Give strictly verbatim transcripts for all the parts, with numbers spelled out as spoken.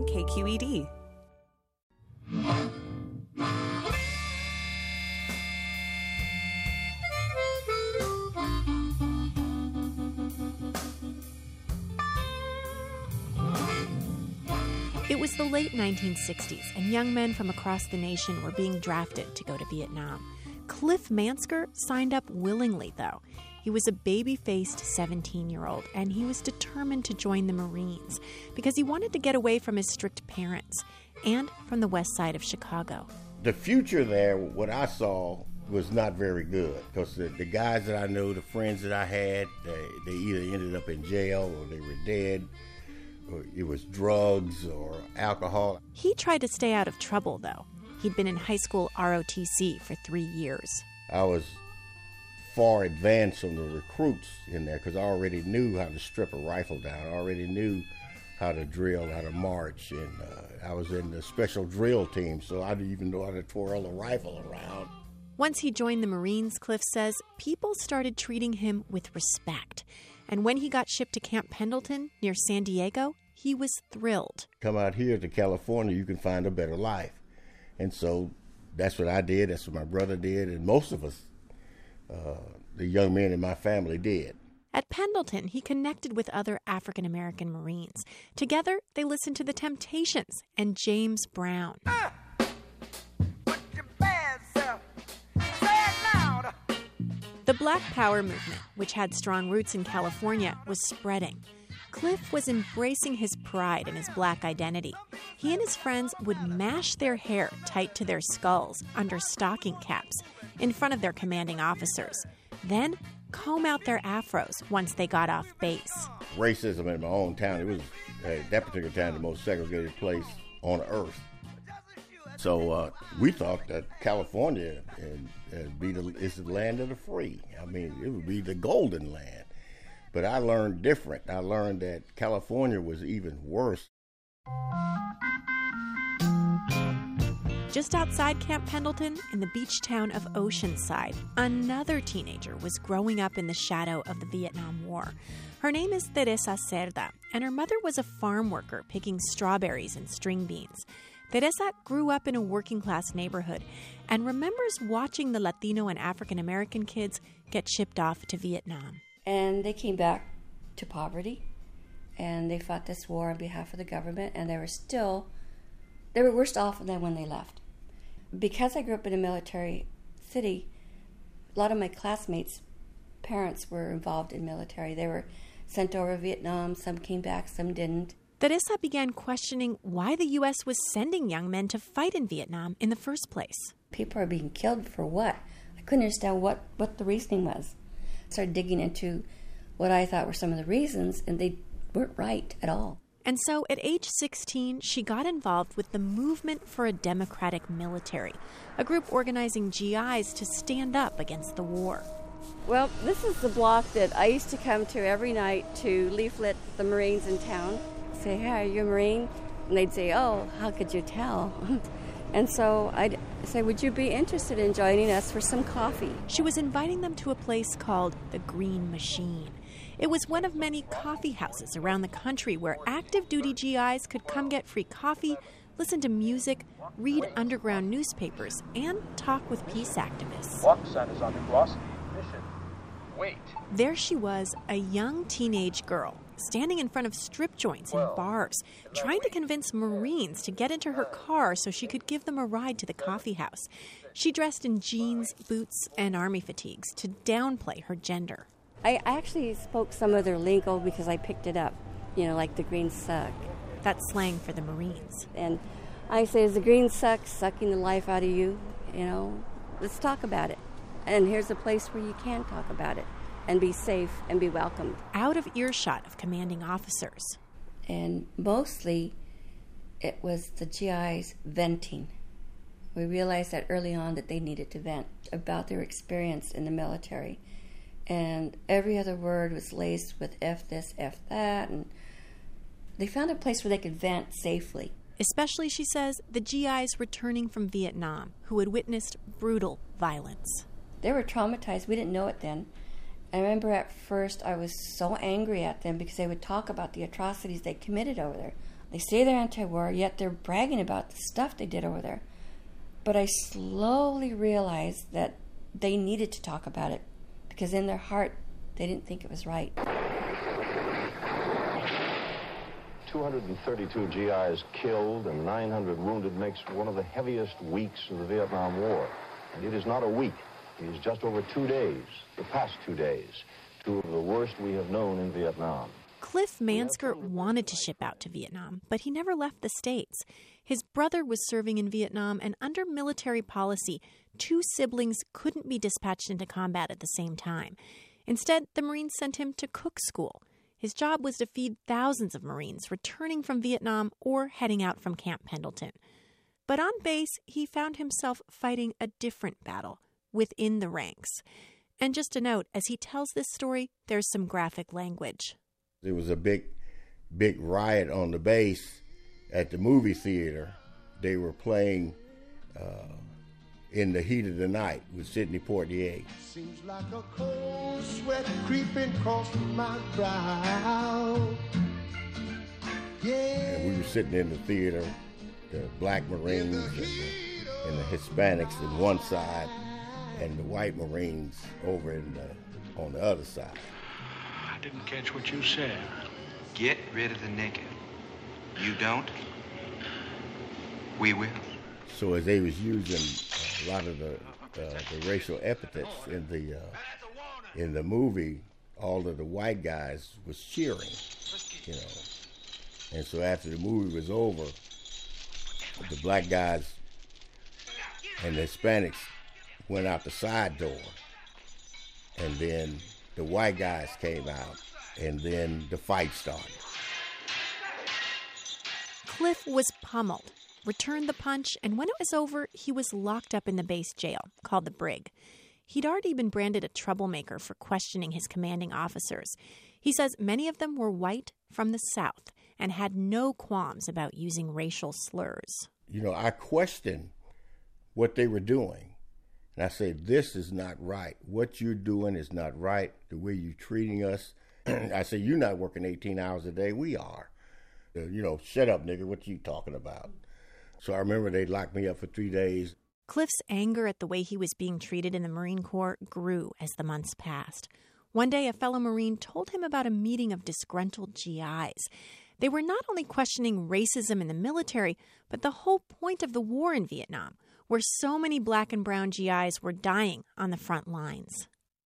K Q E D. It was the late nineteen sixties, and young men from across the nation were being drafted to go to Vietnam. Cliff Mansker signed up willingly, though. He was a baby-faced seventeen-year-old, and he was determined to join the Marines because he wanted to get away from his strict parents and from the west side of Chicago. The future there, what I saw, was not very good because the, the guys that I knew, the friends that I had, they, they either ended up in jail or they were dead. Or it was drugs or alcohol. He tried to stay out of trouble, though. He'd been in high school R O T C for three years. I was far advanced from the recruits in there because I already knew how to strip a rifle down. I already knew how to drill, how to march, and uh, I was in the special drill team, so I didn't even know how to twirl a rifle around. Once he joined the Marines, Cliff says, people started treating him with respect. And when he got shipped to Camp Pendleton near San Diego, he was thrilled. Come out here to California, you can find a better life. And so that's what I did, that's what my brother did, and most of us, uh, the young men in my family, did. At Pendleton, he connected with other African-American Marines. Together, they listened to The Temptations and James Brown. Ah! The Black Power movement, which had strong roots in California, was spreading. Cliff was embracing his pride in his black identity. He and his friends would mash their hair tight to their skulls under stocking caps in front of their commanding officers. Then comb out their afros once they got off base. Racism in my own town, it was, at that particular time, the most segregated place on earth. So uh, we thought that California and, and be the, is the land of the free. I mean, it would be the golden land. But I learned different. I learned that California was even worse. Just outside Camp Pendleton, in the beach town of Oceanside, another teenager was growing up in the shadow of the Vietnam War. Her name is Teresa Cerda, and her mother was a farm worker picking strawberries and string beans. Teresa grew up in a working-class neighborhood and remembers watching the Latino and African-American kids get shipped off to Vietnam. And they came back to poverty, and they fought this war on behalf of the government, and they were still, they were worse off than when they left. Because I grew up in a military city, a lot of my classmates' parents were involved in military. They were sent over to Vietnam, some came back, some didn't. Teresa began questioning why the U S was sending young men to fight in Vietnam in the first place. People are being killed for what? I couldn't understand what, what the reasoning was. I started digging into what I thought were some of the reasons, and they weren't right at all. And so at age sixteen, she got involved with the Movement for a Democratic Military, a group organizing G Is to stand up against the war. Well, this is the block that I used to come to every night to leaflet the Marines in town. Say, hey, are you a Marine? And they'd say, oh, how could you tell? And so I'd say, would you be interested in joining us for some coffee? She was inviting them to a place called the Green Machine. It was one of many coffee houses around the country where active duty G Is could come get free coffee, listen to music, read underground newspapers, and talk with peace activists. Walk sign is on the cross. Mission. Wait. There she was, a young teenage girl, standing in front of strip joints and bars, trying to convince Marines to get into her car so she could give them a ride to the coffee house. She dressed in jeans, boots, and army fatigues to downplay her gender. I actually spoke some of their lingo because I picked it up, you know, like the green suck. That's slang for the Marines. And I say, is the green suck sucking the life out of you? You know, let's talk about it. And here's a place where you can talk about it and be safe and be welcomed. Out of earshot of commanding officers. And mostly it was the G Is venting. We realized that early on that they needed to vent about their experience in the military. And every other word was laced with F this, F that, and they found a place where they could vent safely. Especially, she says, the G Is returning from Vietnam who had witnessed brutal violence. They were traumatized. We didn't know it then. I remember at first I was so angry at them because they would talk about the atrocities they committed over there. They say they're anti-war, yet they're bragging about the stuff they did over there. But I slowly realized that they needed to talk about it because in their heart they didn't think it was right. two hundred thirty-two G Is killed and nine hundred wounded makes one of the heaviest weeks of the Vietnam War. And it is not a week. It is just over two days, the past two days, two of the worst we have known in Vietnam. Cliff Mansker wanted to ship out to Vietnam, but he never left the States. His brother was serving in Vietnam, and under military policy, two siblings couldn't be dispatched into combat at the same time. Instead, the Marines sent him to cook school. His job was to feed thousands of Marines returning from Vietnam or heading out from Camp Pendleton. But on base, he found himself fighting a different battle within the ranks. And just a note, as he tells this story, there's some graphic language. There was a big, big riot on the base at the movie theater. They were playing uh, In the Heat of the Night with Sidney Poitier. Seems like a cold sweat creeping across my brow. Yeah. And we were sitting in the theater, the black Marines and the, and the Hispanics on one side, and the white Marines over in the, on the other side. I didn't catch what you said. Get rid of the nigger. You don't? We will. So as they was using a lot of the uh, the racial epithets in the uh, in the movie, all of the white guys was cheering, you know. And so after the movie was over, the black guys and the Hispanics went out the side door, and then the white guys came out, and then the fight started. Cliff was pummeled, returned the punch, and when it was over, he was locked up in the base jail, called the Brig. He'd already been branded a troublemaker for questioning his commanding officers. He says many of them were white from the South and had no qualms about using racial slurs. You know, I questioned what they were doing. And I said, this is not right. What you're doing is not right. The way you're treating us. I said, you're not working eighteen hours a day. We are. Uh, you know, shut up, nigga. What you talking about? So I remember they locked me up for three days. Cliff's anger at the way he was being treated in the Marine Corps grew as the months passed. One day, a fellow Marine told him about a meeting of disgruntled G Is. They were not only questioning racism in the military, but the whole point of the war in Vietnam, where so many black and brown G Is were dying on the front lines.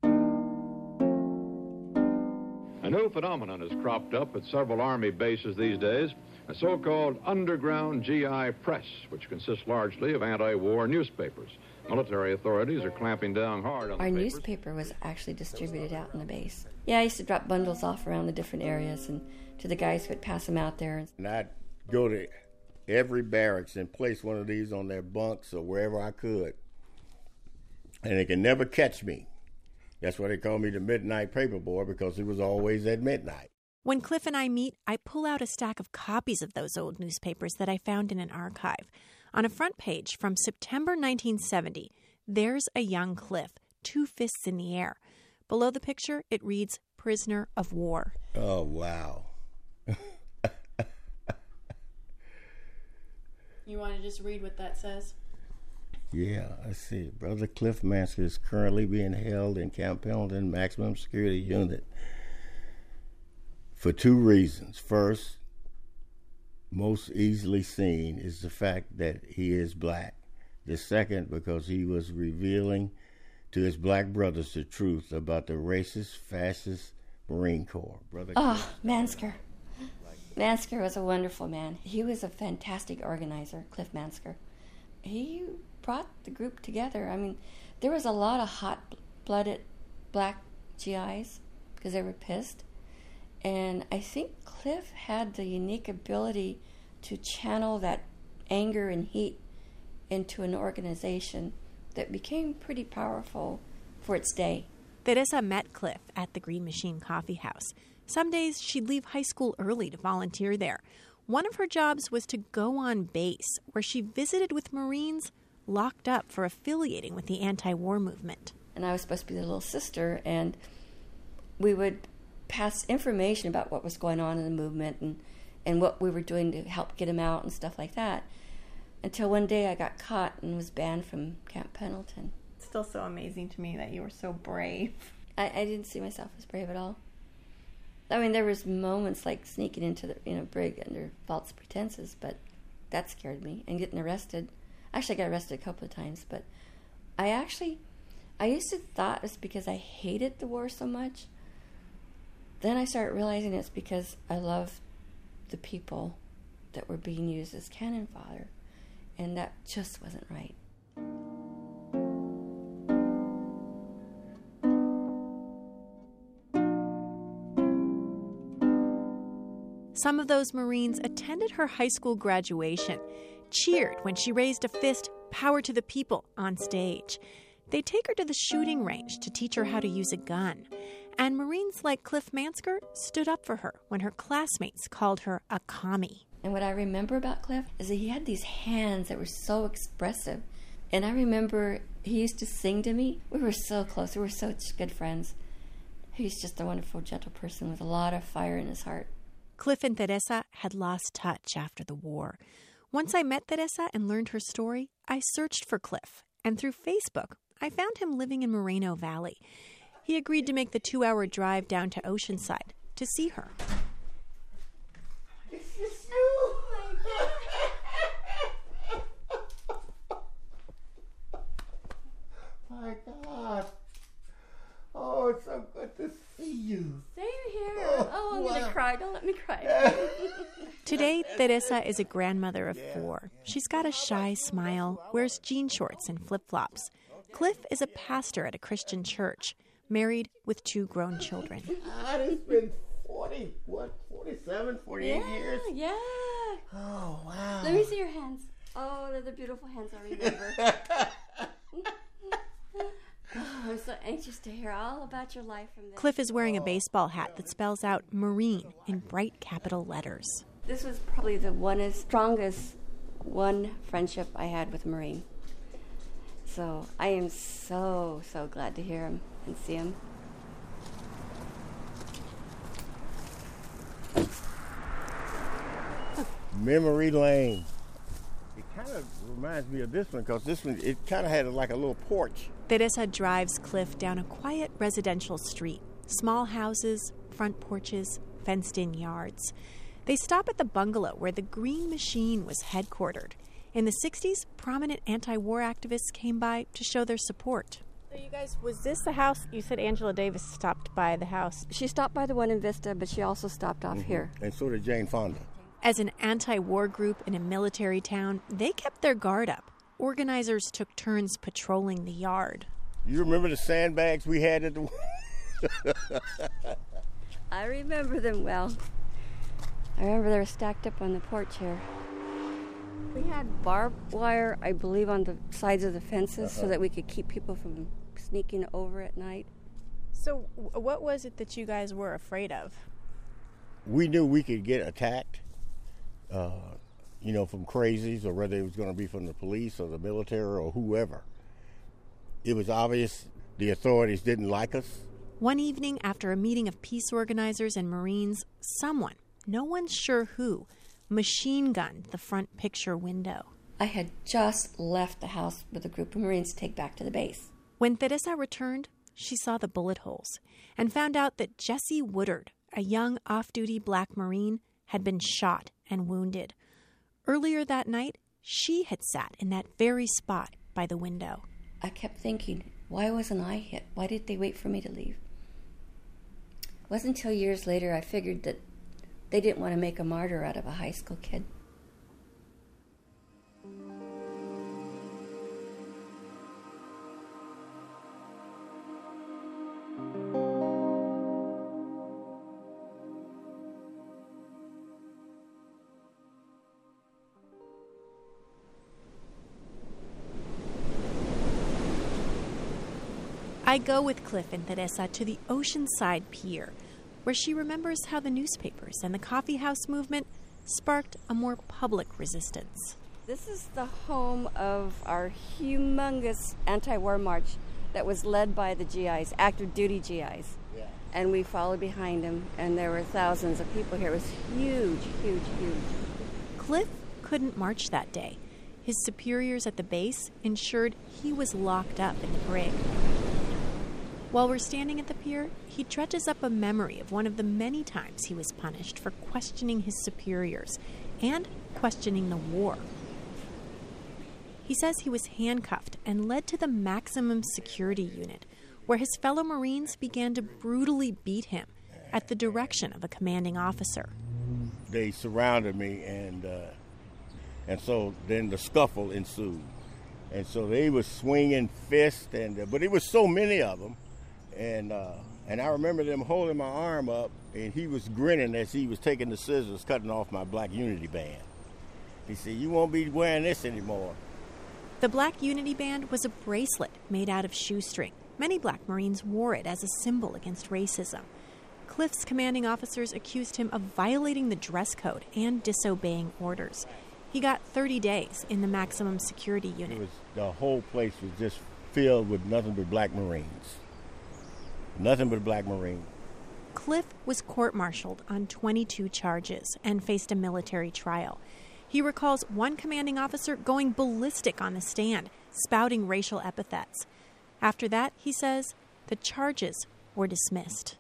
A new phenomenon has cropped up at several Army bases these days, a so-called underground G I press, which consists largely of anti-war newspapers. Military authorities are clamping down hard on Our the papers. newspaper was actually distributed out in the base. Yeah, I used to drop bundles off around the different areas and to the guys who would pass them out there. And I'd go to every barracks and place one of these on their bunks or wherever I could. And they can never catch me. That's why they call me the Midnight Paper Boy, because it was always at midnight. When Cliff and I meet, I pull out a stack of copies of those old newspapers that I found in an archive. On a front page from September nineteen seventy, there's a young Cliff, two fists in the air. Below the picture, it reads, Prisoner of War. Oh, wow. You want to just read what that says? Yeah, I see. Brother Cliff Mansker is currently being held in Camp Pendleton Maximum Security Unit for two reasons. First, most easily seen is the fact that he is black. The second, because he was revealing to his black brothers the truth about the racist, fascist Marine Corps. Brother Oh, Mansker. Mansker was a wonderful man. He was a fantastic organizer, Cliff Mansker. He brought the group together. I mean, there was a lot of hot-blooded black G Is because they were pissed. And I think Cliff had the unique ability to channel that anger and heat into an organization that became pretty powerful for its day. Teresa met Cliff at the Green Machine Coffee House. Some days she'd leave high school early to volunteer there. One of her jobs was to go on base, where she visited with Marines locked up for affiliating with the anti-war movement. And I was supposed to be the little sister, and we would pass information about what was going on in the movement and, and what we were doing to help get them out and stuff like that. Until one day I got caught and was banned from Camp Pendleton. It's still so amazing to me that you were so brave. I, I didn't see myself as brave at all. I mean, there was moments like sneaking into the you know brig under false pretenses, but that scared me. And getting arrested. Actually, I got arrested a couple of times, but I actually, I used to thought it was because I hated the war so much. Then I started realizing it's because I loved the people that were being used as cannon fodder, and that just wasn't right. Some of those Marines attended her high school graduation, cheered when she raised a fist, power to the people, on stage. They'd take her to the shooting range to teach her how to use a gun. And Marines like Cliff Mansker stood up for her when her classmates called her a commie. And what I remember about Cliff is that he had these hands that were so expressive. And I remember he used to sing to me. We were so close. We were such good friends. He was just a wonderful, gentle person with a lot of fire in his heart. Cliff and Teresa had lost touch after the war. Once I met Teresa and learned her story, I searched for Cliff. And through Facebook, I found him living in Moreno Valley. He agreed to make the two-hour drive down to Oceanside to see her. My God. Oh, it's so good to see you. Same here. Oh, oh I'm wow. going to cry. Don't let me cry. Today, Teresa is a grandmother of four. She's got a shy smile, wears jean shorts and flip-flops. Cliff is a pastor at a Christian church, married with two grown children. God, it's been forty, what, forty-seven, forty-eight yeah, years? Yeah. Oh, wow. Let me see your hands. Oh, they're the beautiful hands I remember. Oh, I'm so anxious to hear all about your life from this. Cliff is wearing a baseball hat that spells out Marine in bright capital letters. This was probably the one as strongest one friendship I had with a Marine. So I am so, so glad to hear him and see him. Memory Lane. It kind of reminds me of this one because this one, it kind of had like a little porch. Teresa drives Cliff down a quiet residential street. Small houses, front porches, fenced-in yards. They stop at the bungalow where the Green Machine was headquartered. In the sixties, prominent anti-war activists came by to show their support. So you guys, was this the house? You said Angela Davis stopped by the house. She stopped by the one in Vista, but she also stopped off mm-hmm. here. And so did Jane Fonda. As an anti-war group in a military town, they kept their guard up. Organizers took turns patrolling the yard. You remember the sandbags we had at the... I remember them well. I remember they were stacked up on the porch here. We had barbed wire, I believe, on the sides of the fences uh-huh. so that we could keep people from sneaking over at night. So what was it that you guys were afraid of? We knew we could get attacked, uh, you know, from crazies, or whether it was going to be from the police or the military or whoever. It was obvious the authorities didn't like us. One evening, after a meeting of peace organizers and Marines, someone, no one's sure who, machine gunned the front picture window. I had just left the house with a group of Marines to take back to the base. When Teresa returned, she saw the bullet holes and found out that Jesse Woodard, a young off-duty black Marine, had been shot and wounded. Earlier that night, she had sat in that very spot by the window. I kept thinking, why wasn't I hit? Why did they wait for me to leave? It wasn't until years later I figured that they didn't want to make a martyr out of a high school kid. I go with Cliff and Teresa to the Oceanside Pier, where she remembers how the newspapers and the coffeehouse movement sparked a more public resistance. This is the home of our humongous anti-war march that was led by the G Is, active duty G Is. Yeah. and we followed behind him, and there were thousands of people here. It was huge, huge, huge. Cliff couldn't march that day. His superiors at the base ensured he was locked up in the brig. While we're standing at the pier, he dredges up a memory of one of the many times he was punished for questioning his superiors and questioning the war. He says he was handcuffed and led to the maximum security unit, where his fellow Marines began to brutally beat him at the direction of a commanding officer. They surrounded me, and uh, and so then the scuffle ensued. And so they were swinging fists, and uh, but it was so many of them. And uh, and I remember them holding my arm up, and he was grinning as he was taking the scissors, cutting off my black unity band. He said, "You won't be wearing this anymore." The black unity band was a bracelet made out of shoestring. Many black Marines wore it as a symbol against racism. Cliff's commanding officers accused him of violating the dress code and disobeying orders. He got thirty days in the maximum security unit. It was, the whole place was just filled with nothing but black Marines. Nothing but black Marines. Cliff was court-martialed on twenty-two charges and faced a military trial. He recalls one commanding officer going ballistic on the stand, spouting racial epithets. After that, he says, the charges were dismissed.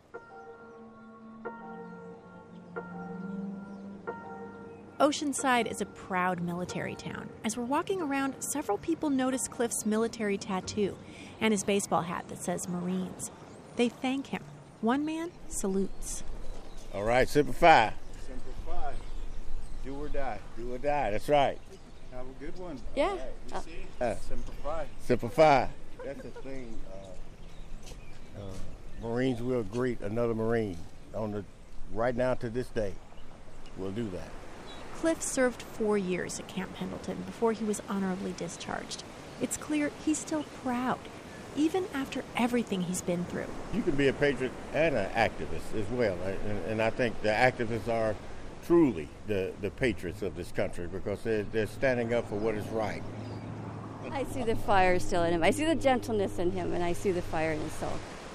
Oceanside is a proud military town. As we're walking around, several people notice Cliff's military tattoo and his baseball hat that says Marines. They thank him. One man salutes. All right, Semper Fi. Semper Fi. Do or die. Do or die, that's right. Have a good one. Yeah. Uh, uh, Semper Fi. Semper Fi. That's the thing. Uh, uh, Marines will greet another Marine on the right now to this day. We'll do that. Cliff served four years at Camp Pendleton before he was honorably discharged. It's clear he's still proud, even after everything he's been through. You can be a patriot and an activist as well, and, and I think the activists are truly the, the patriots of this country because they're, they're standing up for what is right. I see the fire still in him. I see the gentleness in him, and I see the fire in his soul.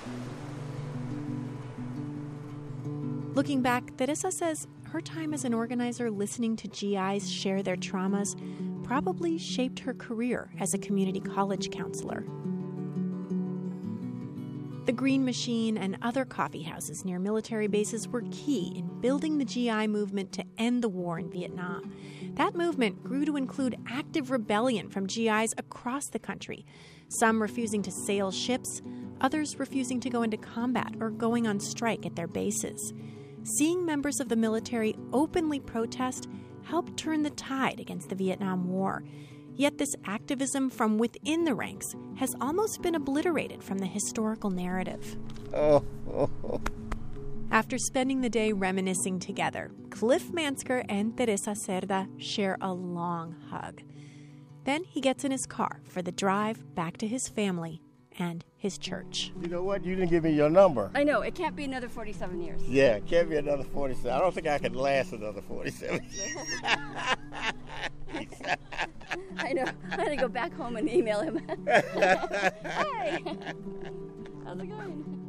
Looking back, Teresa says her time as an organizer listening to G Is share their traumas probably shaped her career as a community college counselor. The Green Machine and other coffee houses near military bases were key in building the G I movement to end the war in Vietnam. That movement grew to include active rebellion from G Is across the country, some refusing to sail ships, others refusing to go into combat or going on strike at their bases. Seeing members of the military openly protest helped turn the tide against the Vietnam War. Yet this activism from within the ranks has almost been obliterated from the historical narrative. Oh, oh, oh. After spending the day reminiscing together, Cliff Mansker and Teresa Cerda share a long hug. Then he gets in his car for the drive back to his family and his church. You know what? You didn't give me your number. I know. It can't be another forty-seven years. Yeah, it can't be another forty-seven. I don't think I could last another forty-seven. I know. I had to go back home and email him. Hi. How's it going?